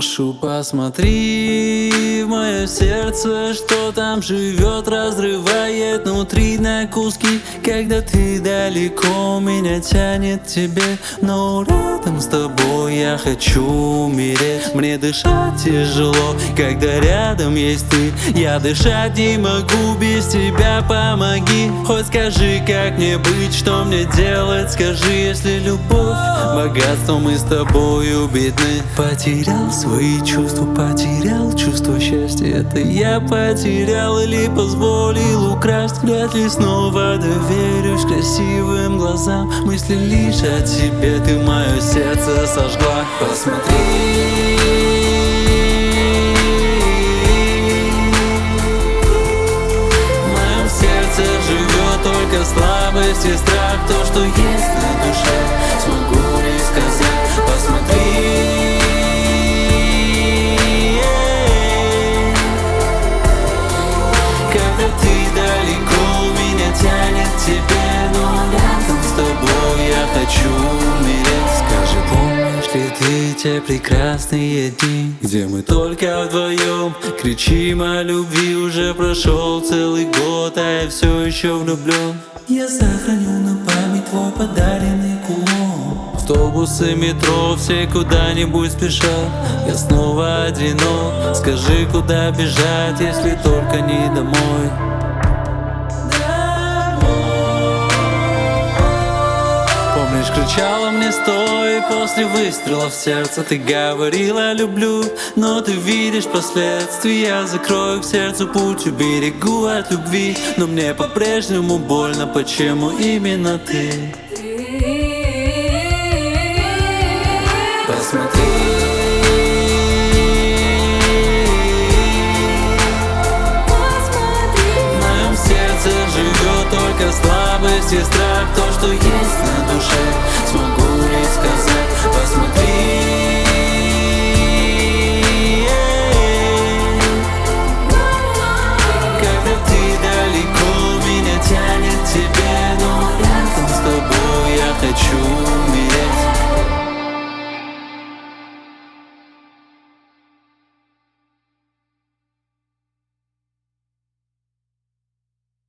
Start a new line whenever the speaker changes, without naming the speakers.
Прошу, посмотри в мое сердце, что там живет, разрывает внутри на куски. Когда ты далеко, меня тянет к тебе, но рядом с тобой я хочу умереть. Мне дышать тяжело, когда рядом есть ты. Я дышать не могу без тебя, помоги. Хоть скажи, как мне быть, что мне делать. Скажи, если любовь, богатство, мы с тобою бедны. Потерял свои чувства, потерял чувство счастья. Это я потерял или позволил украсть? Вряд ли снова доверюсь красивым глазам. Мысли лишь о тебе, ты мое сердце сожгла. Посмотри, только слабость и страх, то, что есть на душе, смогу ли сказать. Посмотри, когда ты далеко, меня тянет к тебе, но рядом с тобой я хочу умереть. Скажи, помнишь ли ты те прекрасные дни, где мы только вдвоем кричим о любви? Уже прошел целый год, а я все еще влюблен. Я сохраню на память твой подаренный кулон. Автобусы, метро, все куда-нибудь спешат. Я снова одинок. Скажи, куда бежать, если только не домой? Помнишь, кричала мне стой, после выстрела в сердце ты говорила люблю, но ты видишь последствия. Я закрою к сердцу путь, уберегу от любви, но мне по-прежнему больно, почему именно ты?